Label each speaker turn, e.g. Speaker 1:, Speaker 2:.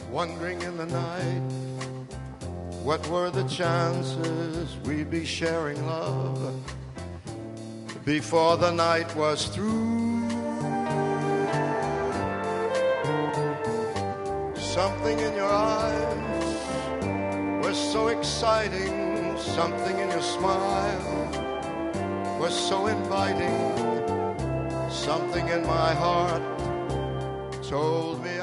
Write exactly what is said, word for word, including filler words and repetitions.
Speaker 1: wondering in the night, what were the chances we'd be sharing love before the night was through. Something in your eyes was so exciting, something in your smile was so inviting, something in my heart told me